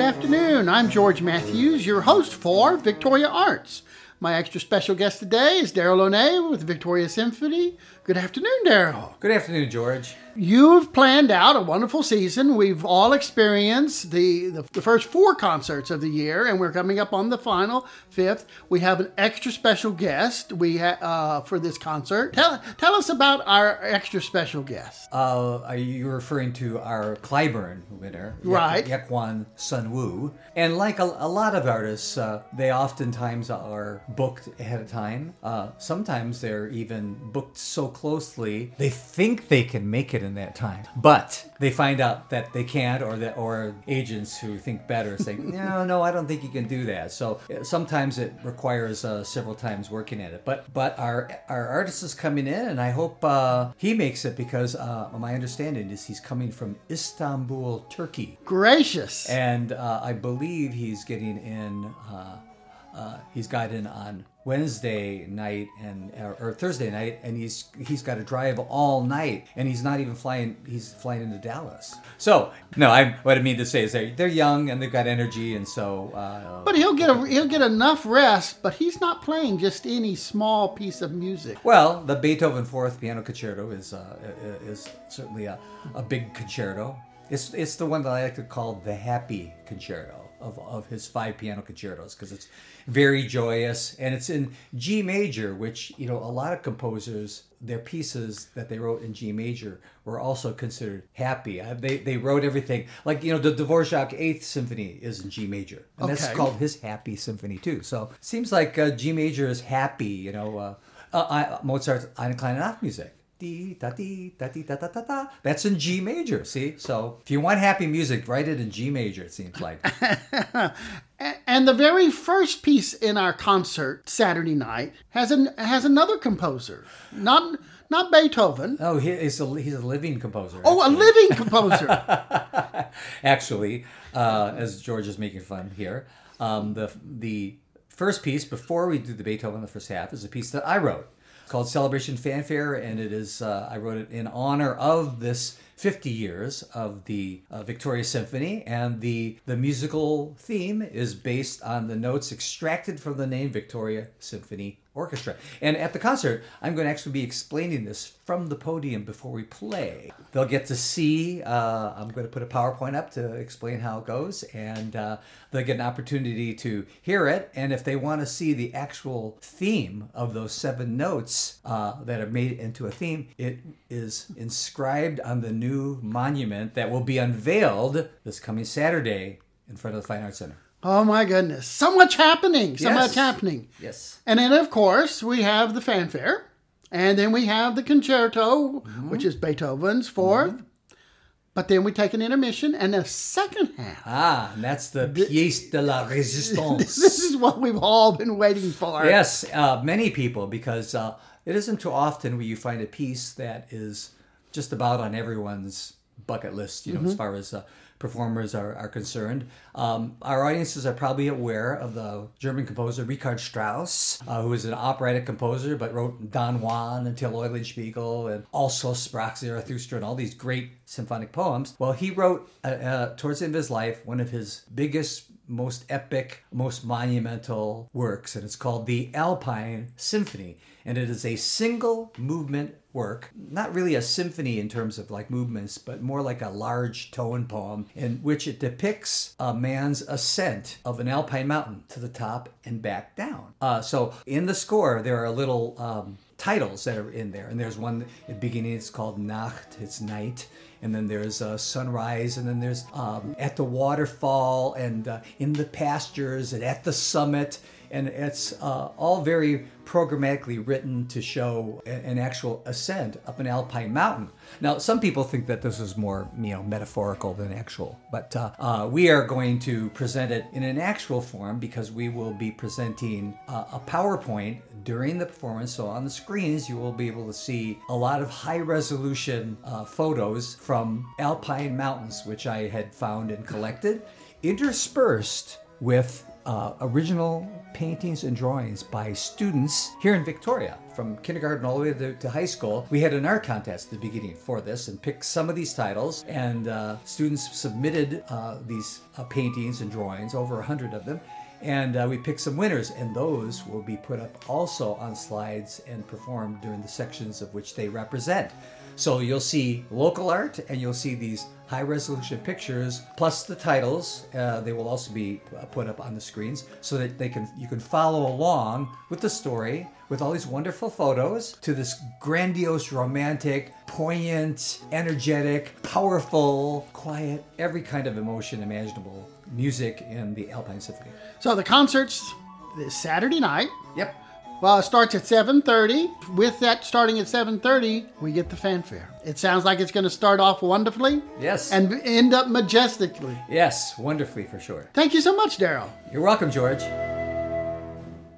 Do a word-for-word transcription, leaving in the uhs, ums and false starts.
afternoon. I'm George Matthews, your host for Victoria Arts. My extra special guest today is Daryl O'Neill with the Victoria Symphony. Good afternoon, Daryl. Good afternoon, George. You've planned out a wonderful season. We've all experienced the, the, the first four concerts of the year, and we're coming up on the final fifth. We have an extra special guest we ha- uh, for this concert. Tell, tell us about our extra special guest. Uh, are you referring to our Clyburn winner, Right. Yek- Yekwon Sun Woo? And like a, a lot of artists, uh, they oftentimes are booked ahead of time. Uh, sometimes they're even booked so closely they think they can make it in that time, but they find out that they can't, or that or agents who think better say, no, no, I don't think you can do that. So uh, sometimes it requires uh, several times working at it. But but our our artist is coming in, and I hope uh, he makes it because uh, my understanding is he's coming from Istanbul, Turkey. Gracious. And uh, I believe he's getting in. Uh, uh, he's got in on Wednesday night and or, or Thursday night, and he's he's got to drive all night, and he's not even flying. He's flying into Dallas. So no, I what I mean to say is they're they're young and they've got energy, and so. Uh, But he'll get a, he'll get enough rest. But he's not playing just any small piece of music. Well, the Beethoven Fourth Piano Concerto is uh, is certainly a, a big concerto. It's it's the one that I like to call the happy concerto of, of his five piano concertos, because it's very joyous, and it's in G major, which, you know, a lot of composers, their pieces that they wrote in G major were also considered happy. Uh, They they wrote everything, like, you know, the Dvorak Eighth Symphony is in G major, and that's Okay. called his happy symphony too. So it seems like uh, G major is happy, you know. Uh, uh, I, Mozart's Eine kleine Nachtmusik. Dee, da, dee, da, dee, da, da, da, da. That's in G major, see? So if you want happy music, write it in G major, it seems like. And the very first piece in our concert Saturday night has an has another composer, not not Beethoven. Oh, he, he's, a, he's a living composer. Oh, a actually. living composer. Actually, uh, as George is making fun here, um, the the first piece, before we do the Beethoven in the first half, is a piece that I wrote. It's called Celebration Fanfare, and it is uh, I wrote it in honor of this fifty years of the uh, Victoria Symphony, and the the musical theme is based on the notes extracted from the name Victoria Symphony Orchestra. And at the concert, I'm going to actually be explaining this from the podium before we play. They'll get to see, uh, I'm going to put a PowerPoint up to explain how it goes, and uh, they'll get an opportunity to hear it. And if they want to see the actual theme of those seven notes uh, that are made into a theme, it is inscribed on the new monument that will be unveiled this coming Saturday in front of the Fine Arts Center. Oh my goodness. So much happening. So Yes. much happening. Yes. And then, of course, we have the fanfare. And then we have the concerto, Mm-hmm. which is Beethoven's fourth. Mm-hmm. But then we take an intermission and the second half. Ah, and that's the pièce de la résistance. This is what we've all been waiting for. Yes, uh, many people, because uh, it isn't too often where you find a piece that is just about on everyone's bucket list, you know, as far as uh, performers are, are concerned. Um, our audiences are probably aware of the German composer Richard Strauss, uh, who is an operatic composer, but wrote Don Juan and Till Eulenspiegel and also Sprach Zarathustra and all these great symphonic poems. Well, he wrote, uh, uh, towards the end of his life, one of his biggest, most epic, most monumental works, and it's called the Alpine Symphony. And it is a single movement work, not really a symphony in terms of like movements, but more like a large tone poem in which it depicts a man's ascent of an alpine mountain to the top and back down. Uh, so in the score, there are little um, titles that are in there. And there's one at the beginning, it's called Nacht, it's night. And then there's uh, sunrise, and then there's um, at the waterfall, and uh, in the pastures, and at the summit. And it's uh, all very programmatically written to show a- an actual ascent up an alpine mountain. Now, some people think that this is more, you know, metaphorical than actual, but uh, uh, we are going to present it in an actual form because we will be presenting uh, a PowerPoint during the performance. So on the screens, you will be able to see a lot of high-resolution uh, photos from alpine mountains, which I had found and collected, interspersed with uh, original paintings and drawings by students here in Victoria, from kindergarten all the way to, to high school. We had an art contest at the beginning for this and picked some of these titles, and uh, students submitted uh, these uh, paintings and drawings, over a hundred of them, and uh, we picked some winners, and those will be put up also on slides and performed during the sections of which they represent. So you'll see local art, and you'll see these high-resolution pictures, plus the titles. Uh, they will also be put up on the screens so that they can you can follow along with the story, with all these wonderful photos, to this grandiose, romantic, poignant, energetic, powerful, quiet, every kind of emotion imaginable music in the Alpine Symphony. So the concert's this Saturday night. Yep. Well, it starts at seven thirty. With that starting at seven thirty, we get the fanfare. It sounds like it's going to start off wonderfully. Yes. And end up majestically. Yes, wonderfully for sure. Thank you so much, Daryl. You're welcome, George.